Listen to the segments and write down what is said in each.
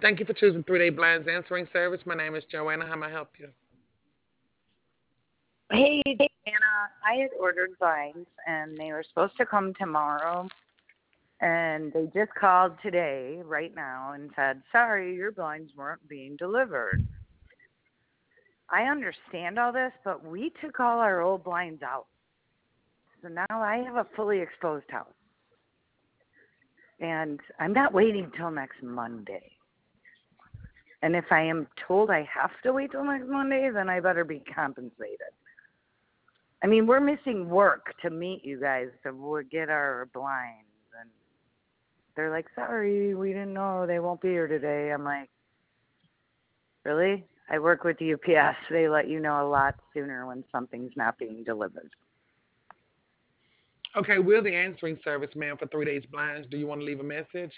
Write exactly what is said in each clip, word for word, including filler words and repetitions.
Thank you for choosing Three Day Blinds Answering Service. My name is Joanna. How may I help you? Hey, Anna, I had ordered blinds and they were supposed to come tomorrow. And they just called today, right now, and said, sorry, your blinds weren't being delivered. I understand all this, but we took all our old blinds out. So now I have a fully exposed house. And I'm not waiting till next Monday. And if I am told I have to wait till next Monday, then I better be compensated. I mean, we're missing work to meet you guys to get our blinds. And they're like, sorry, we didn't know they won't be here today. I'm like, really? I work with U P S. They let you know a lot sooner when something's not being delivered. Okay, we're the answering service, ma'am, for Three Days Blinds. Do you want to leave a message?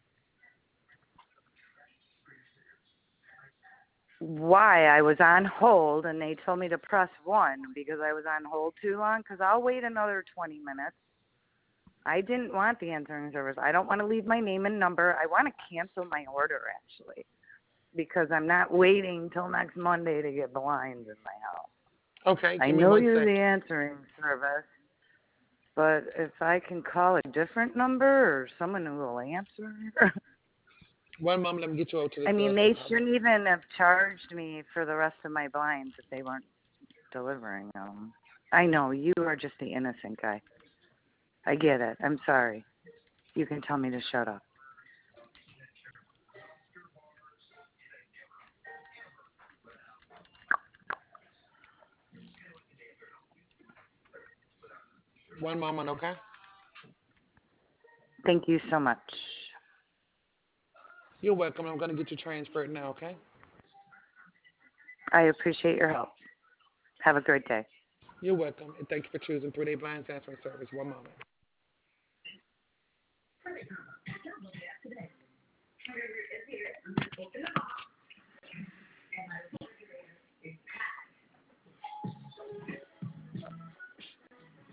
Why? I was on hold, and they told me to press one because I was on hold too long, because I'll wait another twenty minutes. I didn't want the answering service. I don't want to leave my name and number. I want to cancel my order, actually, because I'm not waiting till next Monday to get blinds in my house. Okay, I give me know one you're the second. answering service, but if I can call a different number or someone who will answer. One moment, let me get you over to the I mean, sales they team. Hold on. shouldn't even have charged me for the rest of my blinds if they weren't delivering them. I know, you are just the innocent guy. I get it. I'm sorry. You can tell me to shut up. One moment, okay? Thank you so much. You're welcome. I'm going to get you transferred now, okay? I appreciate your help. Have a great day. You're welcome. And thank you for choosing Three Day Blinds Answering Service. One moment.